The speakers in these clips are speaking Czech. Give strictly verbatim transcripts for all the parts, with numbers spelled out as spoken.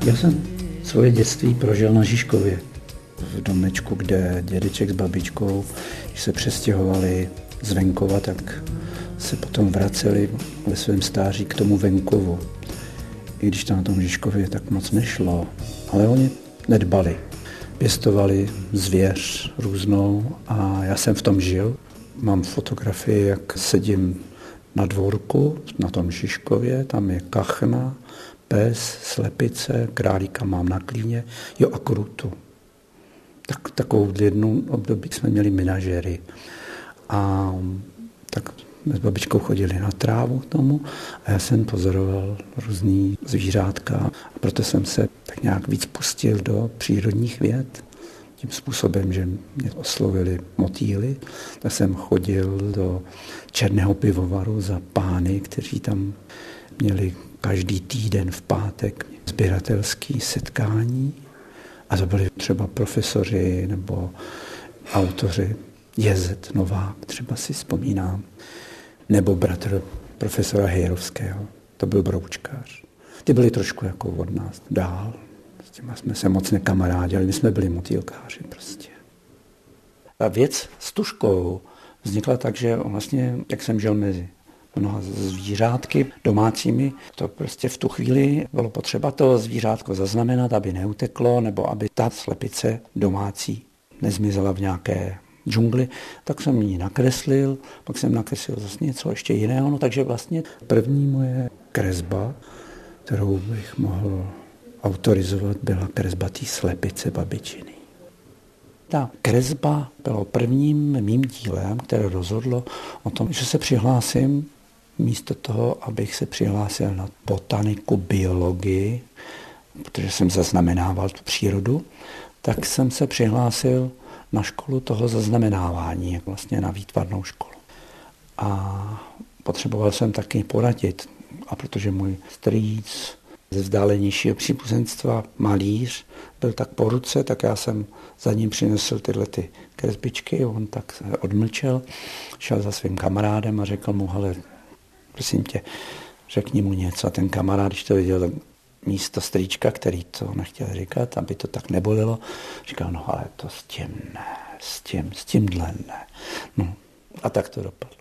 Já jsem svoje dětství prožil na Žižkově, v domečku, kde dědeček s babičkou, když se přestěhovali z venkova, tak se potom vraceli ve svém stáří k tomu venkovu. I když to na tom Žižkově tak moc nešlo, ale oni nedbali. Pěstovali zvěř různou a já jsem v tom žil. Mám fotografii, jak sedím na dvorku na tom Žižkově, tam je kachna, pes, slepice, králíka mám na klíně, jo a krutu. Tak, takovou jednu období jsme měli menažery. A tak jsme s babičkou chodili na trávu k tomu a já jsem pozoroval různý zvířátka. A proto jsem se tak nějak víc pustil do přírodních věd. Tím způsobem, že mě oslovili motýly, tak jsem chodil do Černého pivovaru za pány, kteří tam měli každý týden v pátek sběratelské setkání. A to byli třeba profesoři nebo autoři. Jezet Novák, třeba si vzpomínám. Nebo bratr profesora Hejrovského, to byl broučkář. Ty byli trošku jako od nás dál. S těma jsme se moc nekamarádili, my jsme byli motýlkáři prostě. A věc s tužkou vznikla tak, že vlastně, jak jsem žil mezi mnoha zvířátky domácími, to prostě v tu chvíli bylo potřeba to zvířátko zaznamenat, aby neuteklo, nebo aby ta slepice domácí nezmizela v nějaké džungli, tak jsem ji nakreslil, pak jsem nakreslil zase něco ještě jiného, no takže vlastně první moje kresba, kterou bych mohl autorizovat, byla kresba té slepice babičiny. Ta kresba byla prvním mým dílem, které rozhodlo o tom, že se přihlásím místo toho, abych se přihlásil na botaniku, biologii, protože jsem zaznamenával tu přírodu, tak jsem se přihlásil na školu toho zaznamenávání, vlastně na výtvarnou školu. A potřeboval jsem taky poradit, a protože můj strýc ze vzdálenějšího příbuzenstva, malíř, byl tak po ruce, tak já jsem za ním přinesl tyhle ty kresbičky, on tak se odmlčel, šel za svým kamarádem a řekl mu, hele, prosím tě, řekni mu něco. A ten kamarád, když to viděl, tak místo strýčka, který to nechtěl říkat, aby to tak nebolilo, říkal, no ale to s tím ne, s tím, s tímhle ne. No a tak to dopadlo.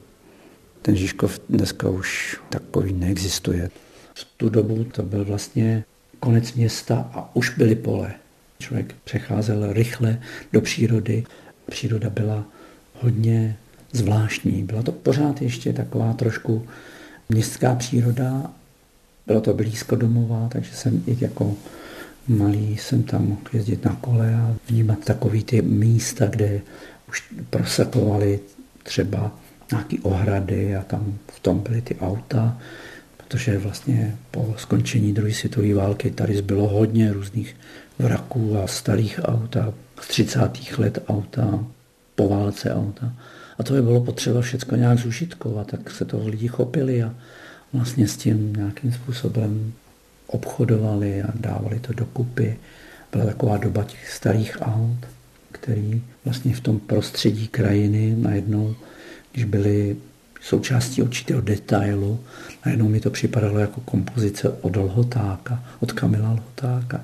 Ten Žižkov dneska už takový neexistuje. V tu dobu to byl vlastně konec města a už byly pole. Člověk přecházel rychle do přírody. Příroda byla hodně zvláštní. Byla to pořád ještě taková trošku městská příroda. Bylo to blízko domova, takže jsem i jako malý jsem tam mohl jezdit na kole a vnímat takový ty místa, kde už prosakovaly třeba nějaké ohrady a tam v tom byly ty auta, protože vlastně po skončení druhé světové války tady zbylo hodně různých vraků a starých aut a z třicátých let auta, po válce auta. A to by bylo potřeba všechno nějak zužitkovat, tak se toho lidi chopili a vlastně s tím nějakým způsobem obchodovali a dávali to dokupy. Byla taková doba těch starých aut, který vlastně v tom prostředí krajiny najednou, když byly součástí určitého detailu, najednou mi to připadalo jako kompozice od Lhotáka, od Kamila Lhotáka.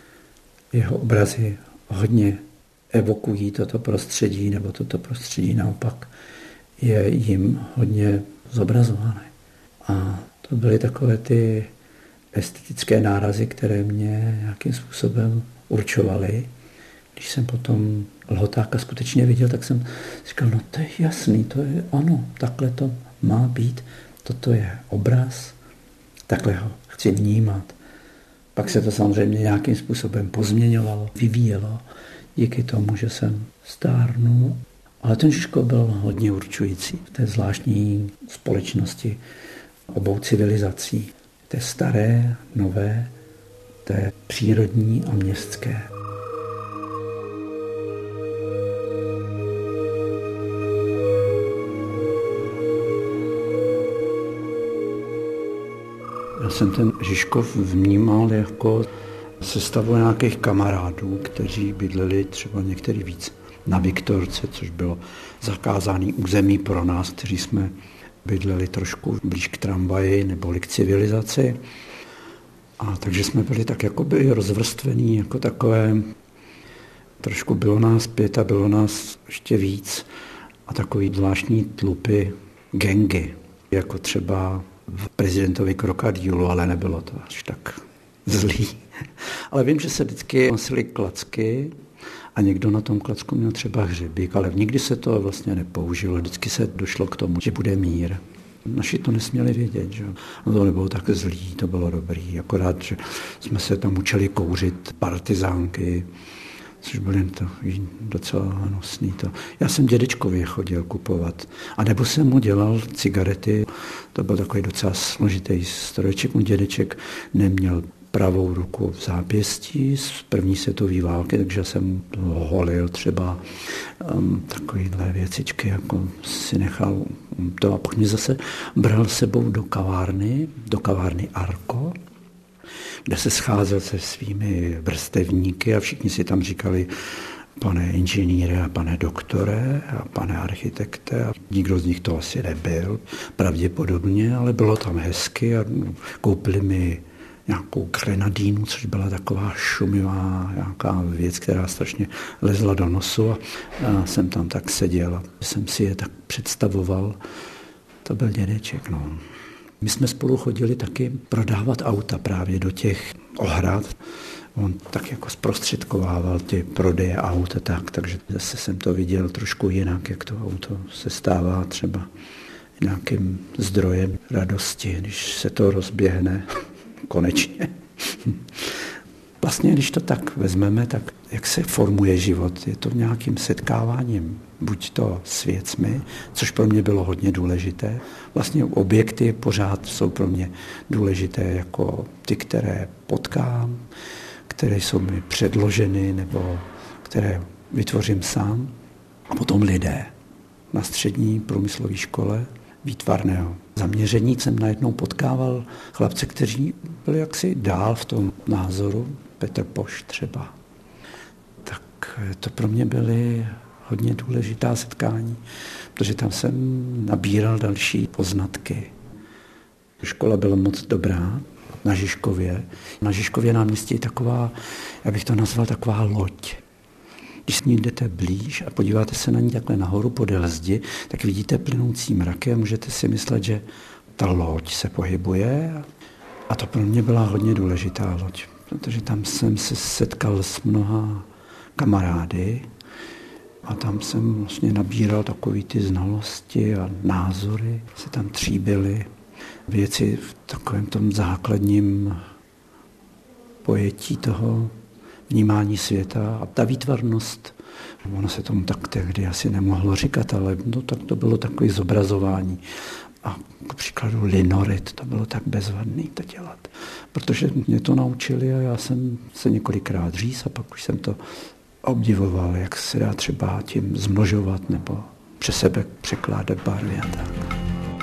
Jeho obrazy hodně evokují toto prostředí, nebo toto prostředí naopak je jim hodně zobrazované. A to byly takové ty estetické nárazy, které mě nějakým způsobem určovaly. Když jsem potom Lhotáka skutečně viděl, tak jsem říkal, no to je jasný, to je ano, takhle to má být, toto je obraz, takhle ho chci vnímat. Pak se to samozřejmě nějakým způsobem pozměňovalo, vyvíjelo, díky tomu, že jsem stárnul. Ale ten Žižkov byl hodně určující v té zvláštní společnosti obou civilizací. Té staré, nové, té přírodní a městské. Já jsem ten Žižkov vnímal jako sestavu nějakých kamarádů, kteří bydleli třeba některý víc na Viktorce, což bylo zakázané území pro nás, kteří jsme bydleli trošku blíž k tramvaji nebo k civilizaci. A takže jsme byli tak jakoby rozvrstvení, jako takové, trošku bylo nás pět a bylo nás ještě víc. A takový zvláštní tlupy, gangy, jako třeba v Prezidentovi krokodýlu, ale nebylo to až tak zlý. Ale vím, že se vždycky nosily klacky a někdo na tom klacku měl třeba hřebík, ale nikdy se to vlastně nepoužilo. Vždycky se došlo k tomu, že bude mír. Naši to nesměli vědět, že no to nebylo tak zlý, to bylo dobrý. Akorát, že jsme se tam učili kouřit partizánky, což byly to docela nosný. To. Já jsem dědečkovi chodil kupovat. A nebo jsem mu dělal cigarety. To byl takový docela složitý strojček. Můj dědeček neměl pravou ruku v zápěstí z první světové války, takže jsem ho holil třeba um, takovýhle věcičky, jako si nechal to. A pak mě zase bral sebou do kavárny, do kavárny Arko, kde se scházel se svými vrstevníky a všichni si tam říkali pane inženýre a pane doktore a pane architekte. A nikdo z nich to asi nebyl, pravděpodobně, ale bylo tam hezky a koupili mi nějakou grenadínu, což byla taková šumivá nějaká věc, která strašně lezla do nosu a já jsem tam tak seděl a jsem si je tak představoval. To byl dědeček, no. My jsme spolu chodili taky prodávat auta právě do těch ohrad. On tak jako zprostředkovával ty prodeje aut a tak, takže zase jsem to viděl trošku jinak, jak to auto se stává třeba nějakým zdrojem radosti, když se to rozběhne konečně. Vlastně, když to tak vezmeme, tak jak se formuje život, je to nějakým setkáváním, buď to s věcmi, což pro mě bylo hodně důležité. Vlastně objekty pořád jsou pro mě důležité jako ty, které potkám, které jsou mi předloženy nebo které vytvořím sám. A potom lidé. Na střední průmyslové škole výtvarného zaměření jsem najednou potkával chlapce, kteří byli jaksi dál v tom názoru, Petr Poš třeba. Tak to pro mě byly hodně důležitá setkání, protože tam jsem nabíral další poznatky. Škola byla moc dobrá na Žižkově. Na Žižkově náměstí je taková, já bych to nazval taková loď. Když s ní jdete blíž a podíváte se na ní takhle nahoru podél zdi, tak vidíte plynoucí mraky a můžete si myslet, že ta loď se pohybuje. A to pro mě byla hodně důležitá loď, protože tam jsem se setkal s mnoha kamarády a tam jsem vlastně nabíral takové ty znalosti a názory, se tam tříbily věci v takovém tom základním pojetí toho vnímání světa a ta výtvarnost, ono se tomu tak tehdy asi nemohlo říkat, ale no, tak to bylo takové zobrazování. A k příkladu linorit, to bylo tak bezvadný to dělat, protože mě to naučili a já jsem se několikrát říz a pak už jsem to obdivoval, jak se dá třeba tím zmnožovat nebo přes sebe překládat barvy a tak.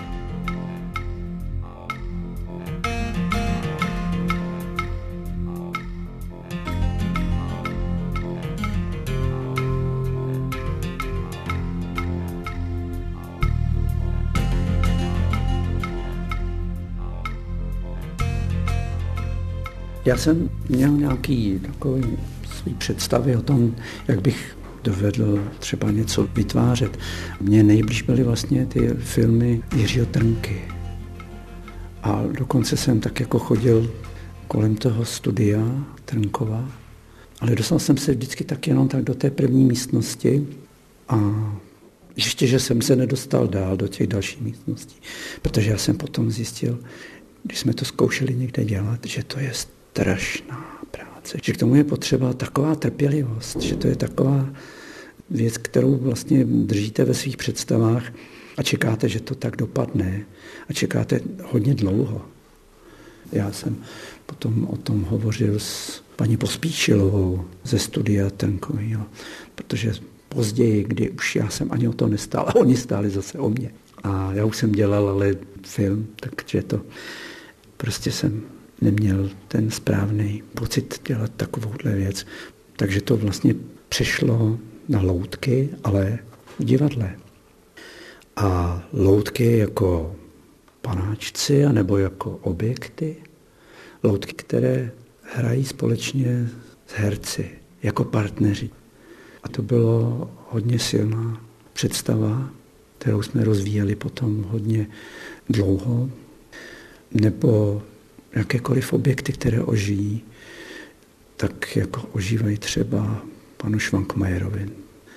Já jsem měl nějaký takový svý představy o tom, jak bych dovedl třeba něco vytvářet. Mně nejblíž byly vlastně ty filmy Jiřího Trnky. A dokonce jsem tak jako chodil kolem toho studia Trnkova, ale dostal jsem se vždycky tak jenom tak do té první místnosti a ještě, že jsem se nedostal dál do těch dalších místností, protože já jsem potom zjistil, když jsme to zkoušeli někde dělat, že to je strašná práce, že k tomu je potřeba taková trpělivost, že to je taková věc, kterou vlastně držíte ve svých představách a čekáte, že to tak dopadne a čekáte hodně dlouho. Já jsem potom o tom hovořil s paní Pospíšilovou ze studia Trnkovýho, protože později, kdy už já jsem ani o to nestál a oni stáli zase o mě. A já už jsem dělal ale film, takže to prostě jsem neměl ten správný pocit dělat takovouhle věc. Takže to vlastně přešlo na loutky, ale v divadle. A loutky jako panáčci, anebo jako objekty. loutky, které hrají společně s herci, jako partneři. A to bylo hodně silná představa, kterou jsme rozvíjeli potom hodně dlouho. Nebo jakékoliv objekty, které ožijí, tak jako ožívají třeba panu Švankmajerovi.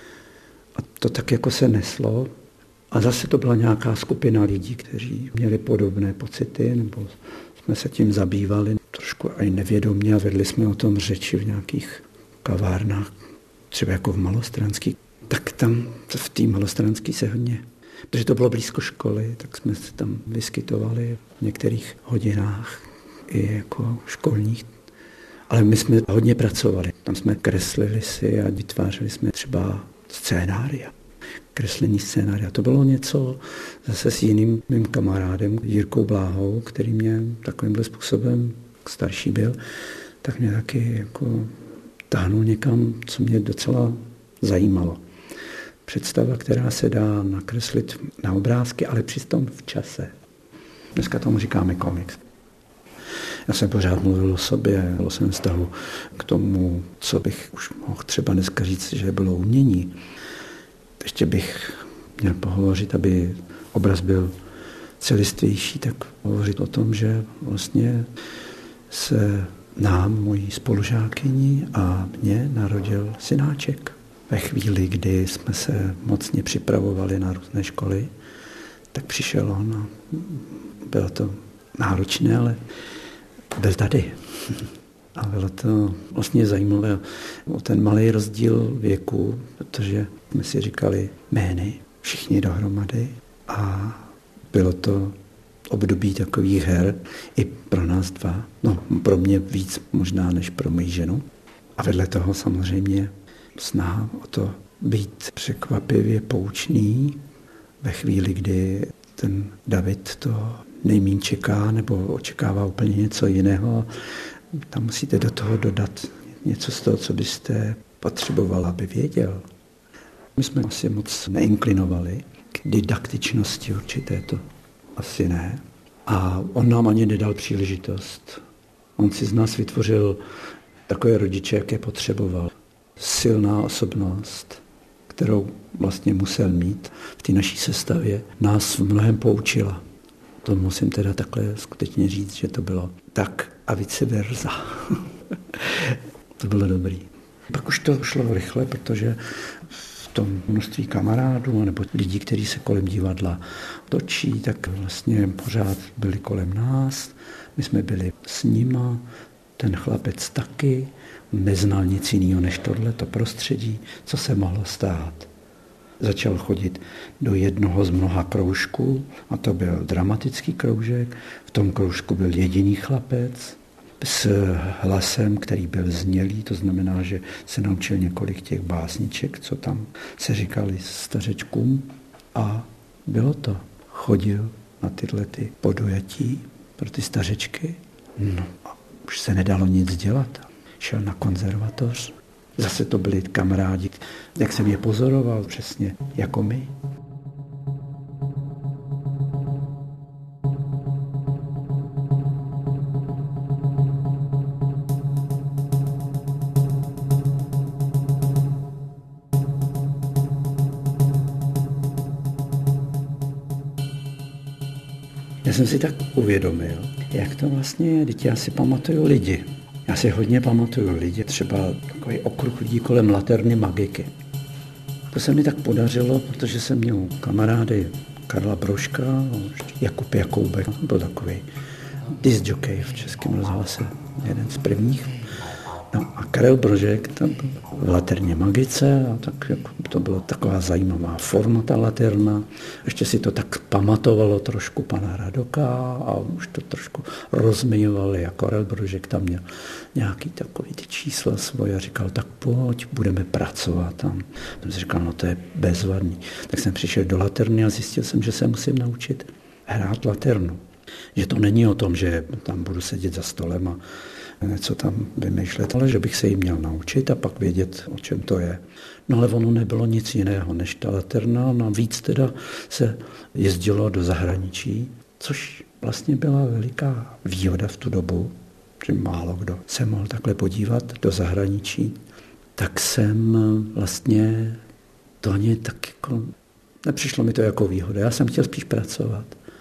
A to tak jako se neslo. A zase to byla nějaká skupina lidí, kteří měli podobné pocity, nebo jsme se tím zabývali trošku i nevědomě a vedli jsme o tom řeči v nějakých kavárnách, třeba jako v Malostranský. Tak tam v té Malostranský se hodně, protože to bylo blízko školy, tak jsme se tam vyskytovali v některých hodinách i jako školních. Ale my jsme hodně pracovali. Tam jsme kreslili si a vytvářeli jsme třeba scénária. Kreslení scénária. To bylo něco zase s jiným mým kamarádem, Jirkou Bláhou, který mě takovýmhle způsobem, starší byl, tak mě taky jako táhnul někam, co mě docela zajímalo. Představa, která se dá nakreslit na obrázky, ale přitom v čase. Dneska tomu říkáme komiks. Já jsem pořád mluvil o sobě, o svém vztahu k tomu, co bych už mohl třeba dneska říct, že bylo umění. Ještě bych měl pohovořit, aby obraz byl celistvější, tak hovořit o tom, že vlastně se nám, mojí spolužákyni a mně narodil synáček. Ve chvíli, kdy jsme se mocně připravovali na různé školy, tak přišel on a bylo to náročné, ale byl tady. A bylo to vlastně zajímavé o ten malý rozdíl věku, protože jsme si říkali jmény, všichni dohromady a bylo to období takových her i pro nás dva. No, pro mě víc možná než pro moji ženu. A vedle toho samozřejmě snaha o to být překvapivě poučný ve chvíli, kdy ten David to nejmíň čeká nebo očekává úplně něco jiného. Tam musíte do toho dodat něco z toho, co byste potřeboval, aby věděl. My jsme asi moc neinklinovali k didaktičnosti určité, to asi ne. A on nám ani nedal příležitost. On si z nás vytvořil takové rodiče, jaké potřeboval. Silná osobnost, kterou vlastně musel mít v té naší sestavě, nás v mnohem poučila. To musím teda takhle skutečně říct, že to bylo tak a vice versa. To bylo dobrý. Pak už to šlo rychle, protože v tom množství kamarádů nebo lidí, kteří se kolem divadla točí, tak vlastně pořád byli kolem nás. My jsme byli s nima, ten chlapec taky, neznal nic jiného než tohleto prostředí, co se mohlo stát. Začal chodit do jednoho z mnoha kroužků, a to byl dramatický kroužek. V tom kroužku byl jediný chlapec s hlasem, který byl znělý, to znamená, že se naučil několik těch básniček, co tam se říkali stařečkům. A bylo to. Chodil na tyhle ty podujatí pro ty stařečky. No a už se nedalo nic dělat. Šel na konzervatoř. Zase to byli kamarádi, jak jsem je pozoroval, přesně jako my. Já jsem si tak uvědomil, jak to vlastně je, teď já si pamatuju lidi. Já si hodně pamatuju lidi, třeba takový okruh lidí kolem Laterny Magiky. To se mi tak podařilo, protože jsem měl kamarády Karla Brožka, Jakub Jakoubek, byl takový disc jockey v Českém rozhlase, jeden z prvních. No a Karel Brožek tam byl v Laterně Magice a tak jako to byla taková zajímavá forma ta Laterna. Ještě si to tak pamatovalo trošku pana Radoka a už to trošku rozměňovali a Karel Brožek tam měl nějaký takový ty čísla svoje a říkal, tak pojď, budeme pracovat tam. Jsem si říkal, no to je bezvadný. Tak jsem přišel do Laterny a zjistil jsem, že se musím naučit hrát Laternu. Že to není o tom, že tam budu sedět za stolem a něco tam vymýšlet, ale že bych se jí měl naučit a pak vědět, o čem to je. No ale ono nebylo nic jiného než ta Laterna, navíc teda se jezdilo do zahraničí, což vlastně byla veliká výhoda v tu dobu, že málo kdo se mohl takhle podívat do zahraničí, tak jsem vlastně to ani tak jako, nepřišlo mi to jako výhoda. Já jsem chtěl spíš pracovat.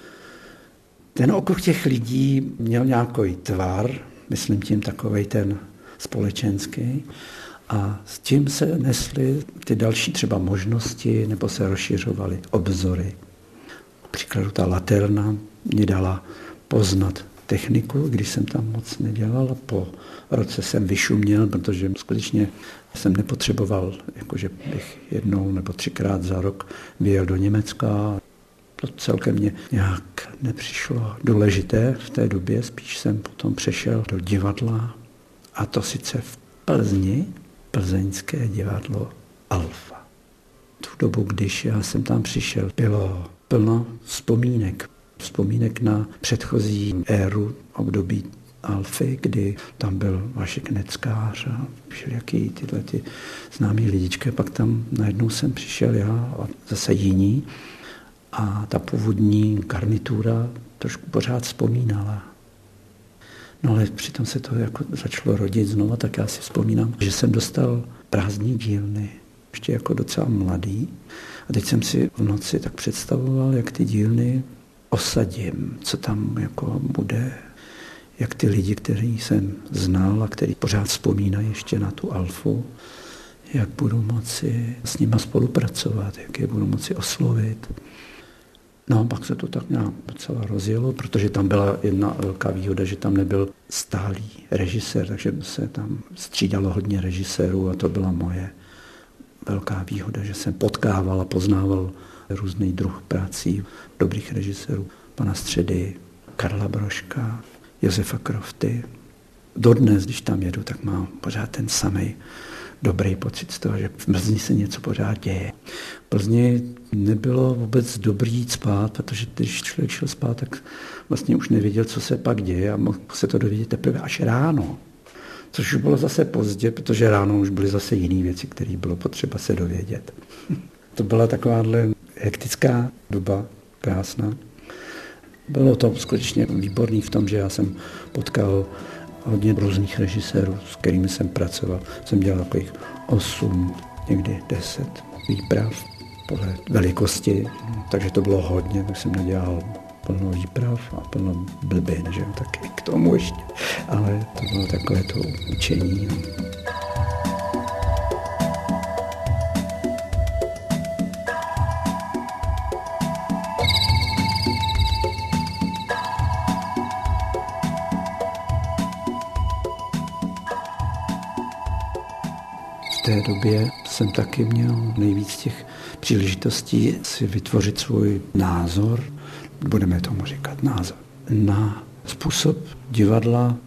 Ten okruh těch lidí měl nějaký tvar, myslím tím takovej ten společenský, a s tím se nesly ty další třeba možnosti, nebo se rozšiřovaly obzory. Příkladu ta Laterna mě dala poznat techniku, když jsem tam moc nedělal. Po roce jsem vyšuměl, protože skutečně jsem nepotřeboval, jakože bych jednou nebo třikrát za rok vyjel do Německa. To celkem mě nějak nepřišlo důležité v té době, spíš jsem potom přešel do divadla, a to sice v Plzni, plzeňské divadlo Alfa. Tu dobu, když já jsem tam přišel, bylo plno vzpomínek. Vzpomínek na předchozí éru období Alfy, kdy tam byl Vašek Neckář a všelijaký tyhle ty známý lidičky. Pak tam najednou jsem přišel já a zase jiní. A ta původní garnitura trošku pořád vzpomínala. No ale přitom se to jako začalo rodit znova, tak já si vzpomínám, že jsem dostal prázdní dílny, ještě jako docela mladý. A teď jsem si v noci tak představoval, jak ty dílny osadím, co tam jako bude, jak ty lidi, který jsem znal a který pořád vzpomínají ještě na tu Alfu, jak budu moci s nima spolupracovat, jak je budu moci oslovit. No, pak se to tak nějak docela rozjelo, protože tam byla jedna velká výhoda, že tam nebyl stálý režisér, takže se tam střídalo hodně režisérů a to byla moje velká výhoda, že jsem potkával a poznával různý druh prací dobrých režisérů. Pana Středy, Karla Brožka, Josefa Krofty. Dodnes, když tam jedu, tak mám pořád ten samý dobrý pocit z toho, že v Plzni se něco pořád děje. V Plzni nebylo vůbec dobrý jít spát, protože když člověk šel spát, tak vlastně už nevěděl, co se pak děje a mohl se to dovědět teprve až ráno. Což už bylo zase pozdě, protože ráno už byly zase jiné věci, které bylo potřeba se dovědět. To byla takováhle hektická doba, krásná. Bylo to skutečně výborný v tom, že já jsem potkal hodně různých režisérů, s kterými jsem pracoval. Jsem dělal takových osm, někdy deset výprav podle velikosti, takže to bylo hodně, tak jsem nedělal plno výprav a plno blbin, že jo, taky k tomu ještě. Ale to bylo takové to učení. V té době jsem taky měl nejvíc těch příležitostí si vytvořit svůj názor, budeme tomu říkat názor, na způsob divadla,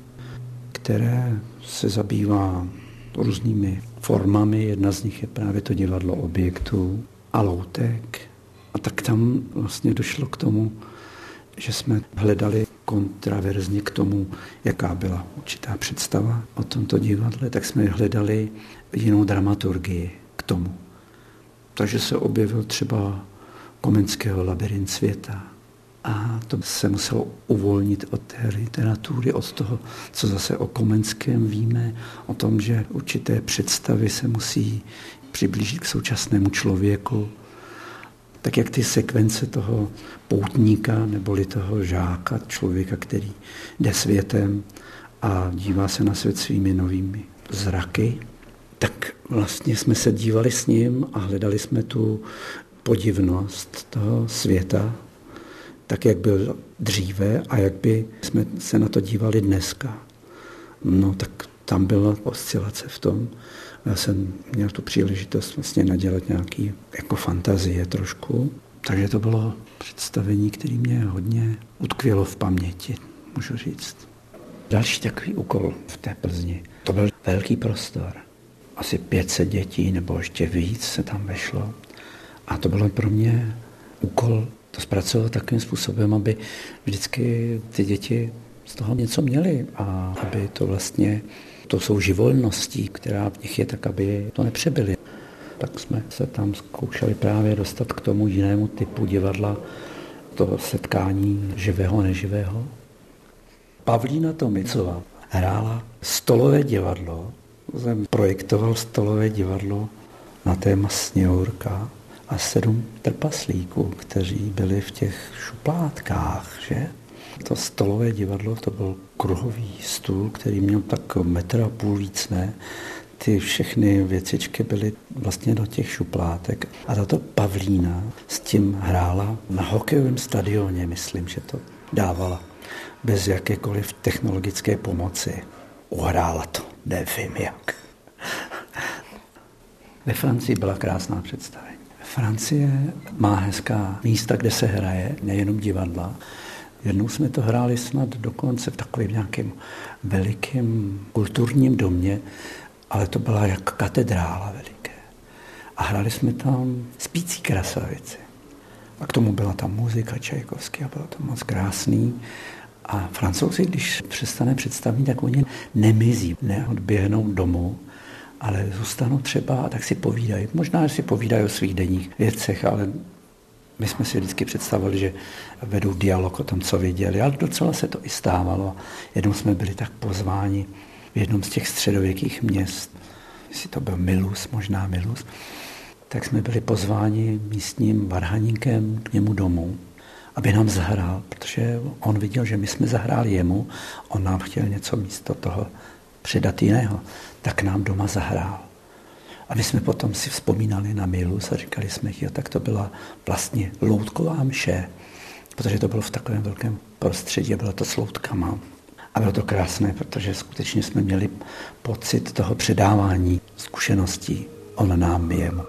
které se zabývá různými formami. Jedna z nich je právě to divadlo objektů a loutek. A tak tam vlastně došlo k tomu, že jsme hledali kontraverzně k tomu, jaká byla určitá představa o tomto divadle, tak jsme hledali jinou dramaturgii k tomu. Takže se objevil třeba Komenského Labyrint světa. A to se muselo uvolnit od té literatury, od toho, co zase o Komenském víme, o tom, že určité představy se musí přiblížit k současnému člověku. Tak jak ty sekvence toho poutníka neboli toho žáka, člověka, který jde světem a dívá se na svět svými novými zraky, tak vlastně jsme se dívali s ním a hledali jsme tu podivnost toho světa, tak jak byl dříve a jak by jsme se na to dívali dneska. No tak tam byla oscilace v tom. Já jsem měl tu příležitost vlastně nadělat nějaký jako fantazie trošku. Takže to bylo představení, které mě hodně utkvělo v paměti, můžu říct. Další takový úkol v té Plzni, to byl velký prostor. Asi pět set dětí nebo ještě víc se tam vešlo. A to bylo pro mě úkol to zpracovat takovým způsobem, aby vždycky ty děti z toho něco měly a aby to vlastně to jsou živolností, která v nich je, tak aby to nepřebyli. Tak jsme se tam zkoušeli právě dostat k tomu jinému typu divadla, toho setkání živého a neživého. Pavlína Tomicová hrála stolové divadlo. Jsem projektoval stolové divadlo na téma Sněhurka a sedm trpaslíků, kteří byli v těch šupládkách, že? To stolové divadlo, to byl kruhový stůl, který měl tak metr a půl víc, ne? Ty všechny věcičky byly vlastně do těch šuplátek. A tato Pavlína s tím hrála na hokejovém stadioně, myslím, že to dávala bez jakékoliv technologické pomoci. Uhrála to, nevím jak. Ve Francii byla krásná představení. Francie má hezká místa, kde se hraje, nejenom divadla. Jednou jsme to hráli snad dokonce v takovém nějakém velikém kulturním domě, ale to byla jak katedrála veliké. A hráli jsme tam Spící krasavici. A k tomu byla tam muzika Čajkovský a bylo to moc krásný. A Francouzi, když přestane představit, tak oni nemizí, neodběhnou domů, ale zůstanou třeba a tak si povídají. Možná, že si povídají o svých denních věcech, ale my jsme si vždycky představili, že vedou dialog o tom, co viděli, ale docela se to i stávalo. Jednou jsme byli tak pozváni v jednom z těch středověkých měst, jestli to byl Milus, možná Milus, tak jsme byli pozváni místním varhaníkem k němu domů, aby nám zahrál, protože on viděl, že my jsme zahráli jemu, on nám chtěl něco místo toho předat jiného, tak nám doma zahrál. A my jsme potom si vzpomínali na Milus a říkali jsme, jo, tak to byla vlastně loutková mše, protože to bylo v takovém velkém prostředí, bylo to s loutkama. A bylo to krásné, protože skutečně jsme měli pocit toho předávání zkušeností, on nám, my jemu.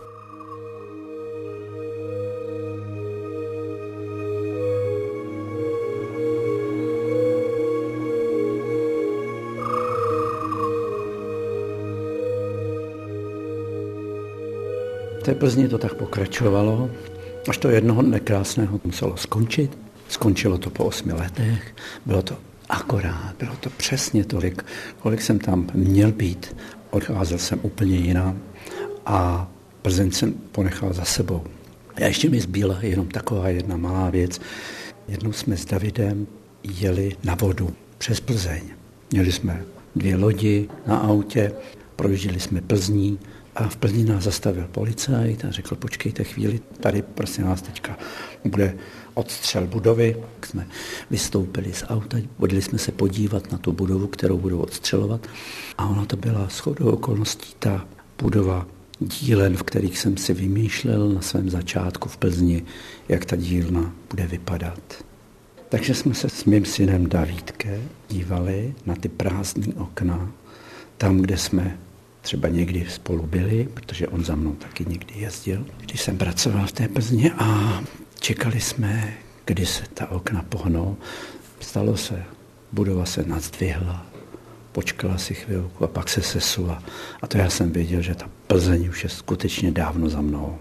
V té Plzni to tak pokračovalo, až to jednoho dne krásného muselo skončit. Skončilo to po osmi letech, bylo to akorát, bylo to přesně tolik, kolik jsem tam měl být. Odcházel jsem úplně jinam a Plzeň jsem ponechal za sebou. A ještě mi zbýla jenom taková jedna malá věc. Jednou jsme s Davidem jeli na vodu přes Plzeň. Měli jsme dvě lodi na autě, projížděli jsme Plzní, a v Plzni nás zastavil policajt a řekl, počkejte chvíli, tady prosím vás teďka bude odstřel budovy. Jsme vystoupili z auta, vodili jsme se podívat na tu budovu, kterou budou odstřelovat. A ona to byla shodou okolností ta budova dílen, v kterých jsem si vymýšlel na svém začátku v Plzni, jak ta dílna bude vypadat. Takže jsme se s mým synem Davídkem dívali na ty prázdné okna, tam, kde jsme třeba někdy spolu byli, protože on za mnou taky někdy jezdil, když jsem pracoval v té Plzni a čekali jsme, kdy se ta okna pohnou. Stalo se, budova se nazdvihla, počkala si chvilku a pak se sesula. A to já jsem věděl, že ta Plzeň už je skutečně dávno za mnou.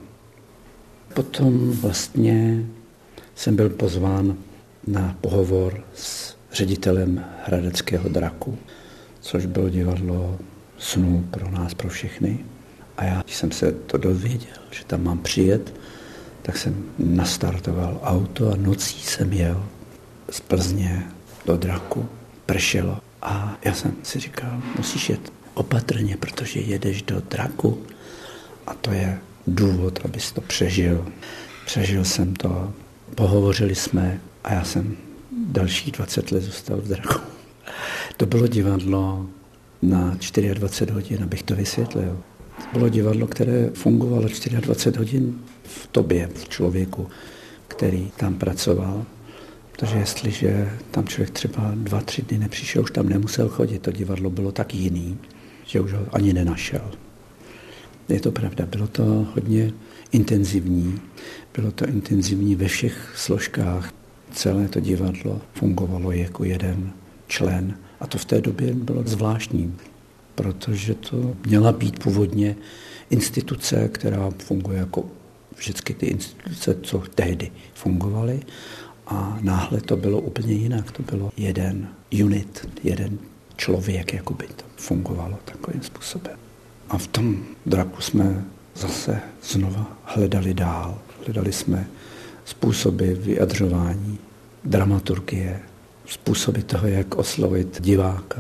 Potom vlastně jsem byl pozván na pohovor s ředitelem Hradeckého draku, což bylo divadlo snů pro nás, pro všechny. A já, když jsem se to dozvěděl, že tam mám přijet, tak jsem nastartoval auto a nocí jsem jel z Plzně do Draku. Pršelo. A já jsem si říkal, musíš jet opatrně, protože jedeš do Draku a to je důvod, abys to přežil. Přežil jsem to, pohovořili jsme a já jsem dalších dvacet let zůstal v Draku. To bylo divadlo na dvacet čtyři hodin, abych to vysvětlil. To bylo divadlo, které fungovalo dvacet čtyři hodin v tobě, v člověku, který tam pracoval. Protože jestliže tam člověk třeba dva, tři dny nepřišel, už tam nemusel chodit. To divadlo bylo tak jiný, že už ho ani nenašel. Je to pravda, bylo to hodně intenzivní. Bylo to intenzivní ve všech složkách. Celé to divadlo fungovalo jako jeden člen. A to v té době bylo zvláštní, protože to měla být původně instituce, která funguje jako všechny ty instituce, co tehdy fungovaly. A náhle to bylo úplně jinak. To bylo jeden unit, jeden člověk, jakoby to fungovalo takovým způsobem. A v tom Draku jsme zase znova hledali dál. Hledali jsme způsoby vyjadřování, dramaturgie, způsoby toho, jak oslovit diváka.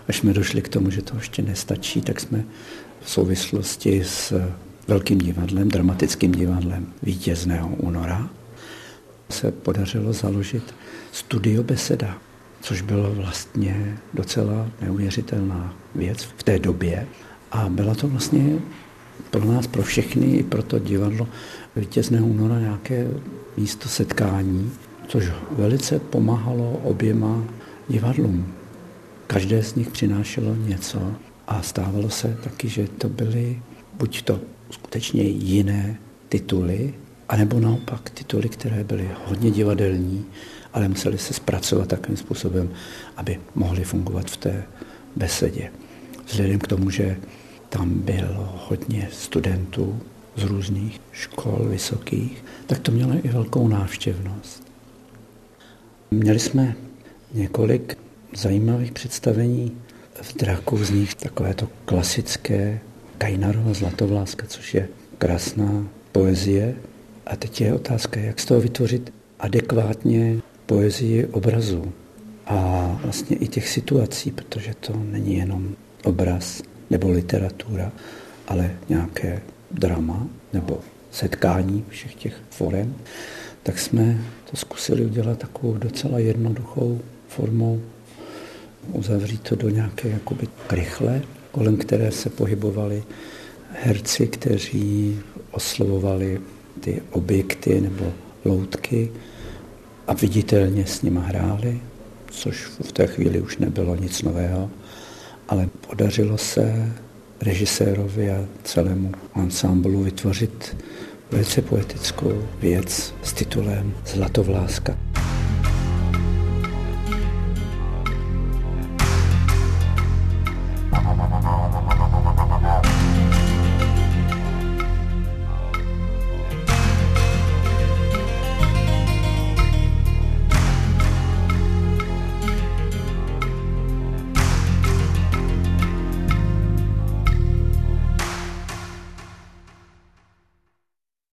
Až jsme došli k tomu, že to ještě nestačí, tak jsme v souvislosti s velkým divadlem, dramatickým divadlem Vítězného února se podařilo založit studio Beseda, což bylo vlastně docela neuvěřitelná věc v té době. A byla to vlastně pro nás, pro všechny, i pro to divadlo Vítězného února nějaké místo setkání, což velice pomáhalo oběma divadlům. Každé z nich přinášelo něco a stávalo se taky, že to byly buď to skutečně jiné tituly, anebo naopak tituly, které byly hodně divadelní, ale museli se zpracovat takovým způsobem, aby mohly fungovat v té besedě. Vzhledem k tomu, že tam bylo hodně studentů z různých škol vysokých, tak to mělo i velkou návštěvnost. Měli jsme několik zajímavých představení v draku, z nich takové to klasické Kajnarova Zlatovláska, což je krásná poezie. A teď je otázka, jak z toho vytvořit adekvátně poezii obrazu a vlastně i těch situací, protože to není jenom obraz nebo literatura, ale nějaké drama nebo setkání všech těch forem, tak jsme to zkusili udělat takovou docela jednoduchou formou, uzavřít to do nějaké jakoby krychle, kolem které se pohybovali herci, kteří oslovovali ty objekty nebo loutky a viditelně s nima hráli, což v té chvíli už nebylo nic nového, ale podařilo se režisérovi a celému ansámblu vytvořit velice poetickou věc s titulem Zlatovláska.